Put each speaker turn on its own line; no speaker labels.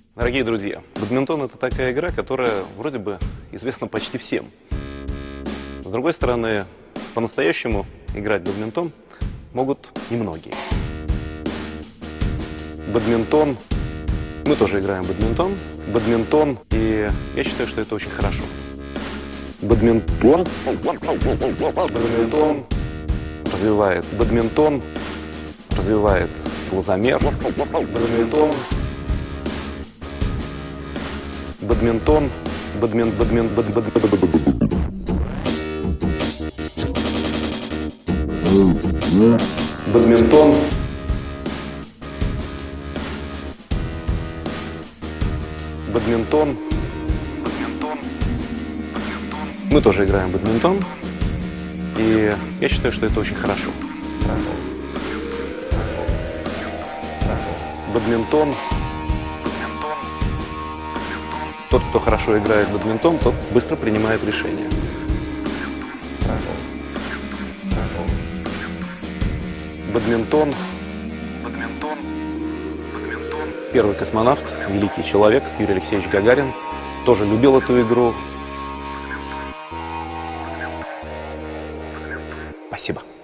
Дорогие друзья, бадминтон – это такая игра, которая вроде бы известна почти всем. С другой стороны, по-настоящему играть в бадминтон могут немногие. Бадминтон, мы тоже играем в бадминтон, и я считаю, что это очень хорошо. Бадминтон развивает глазомер, бадминтон мы тоже играем в бадминтон, и я считаю, что это очень хорошо. Бадминтон. Тот, кто хорошо играет в бадминтон, тот быстро принимает решения. Бадминтон. Первый космонавт, великий человек Юрий Алексеевич Гагарин тоже любил эту игру. Спасибо.